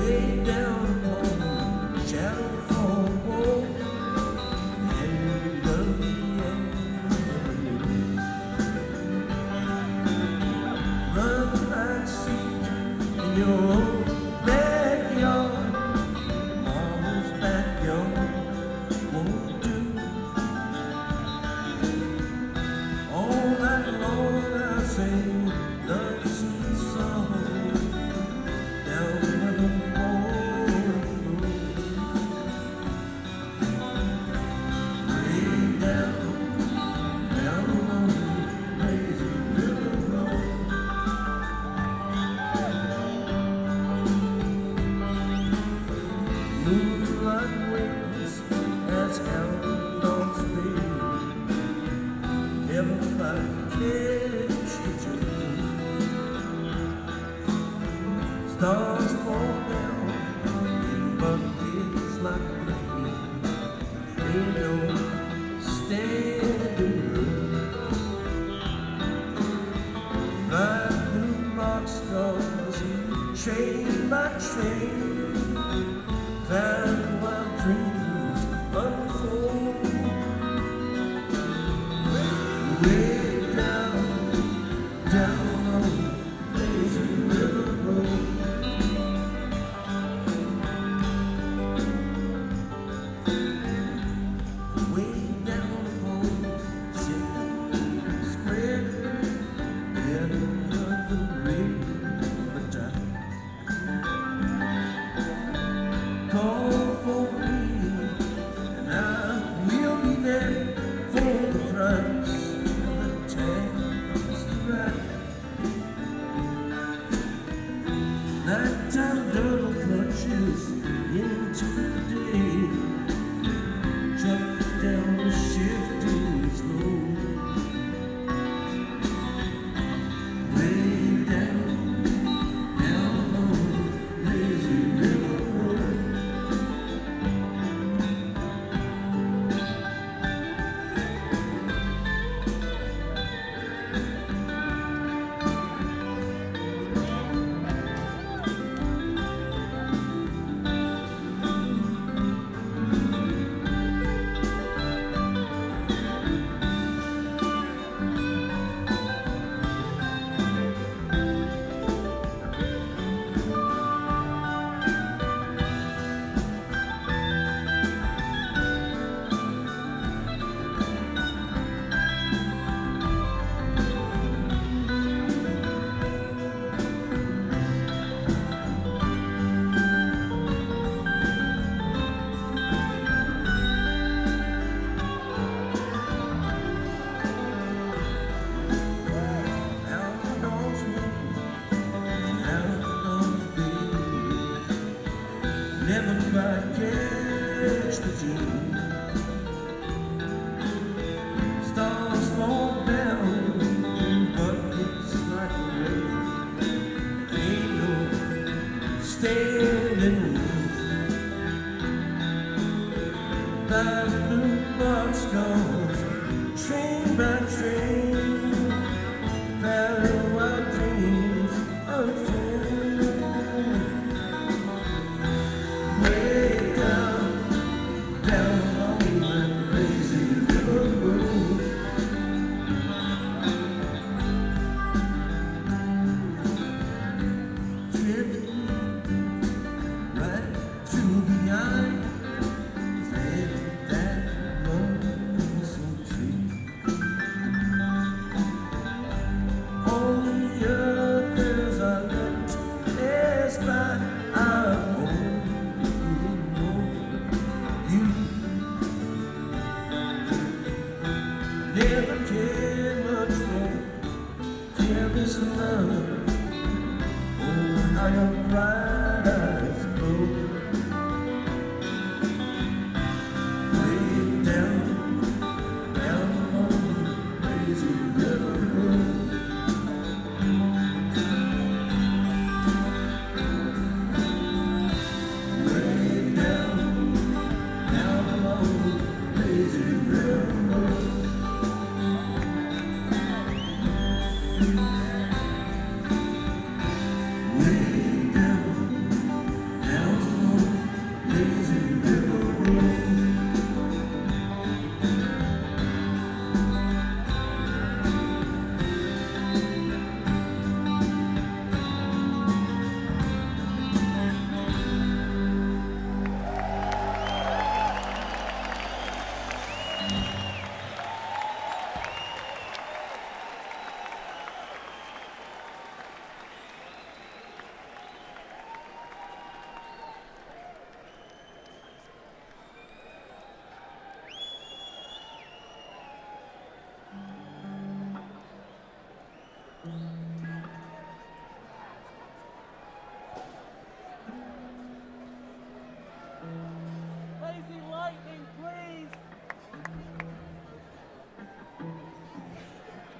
way down upon the shadow fall wall, end of the end. Run and see in your own backyard, mama's backyard won't do. All night long I sing the sweet song down where the water flows, way down along the lazy river road. Moonlight waves as outlaws fade, never find catch the dream. Stars fall down in buckets like rain, ain't no standing room. Ride through boxcars, train by train, find wild dreams unfold. Way down on lazy river road. Way down on Chicken Square, end of the river time. Call for me, and I will be there for the price of the taxi ride. Nighttime dirt clutches into the day, trucks down the shifting slow. Way down on lazy river road. Never quite catch the dream. Stars fall down in buckets like rain, ain't no standing room.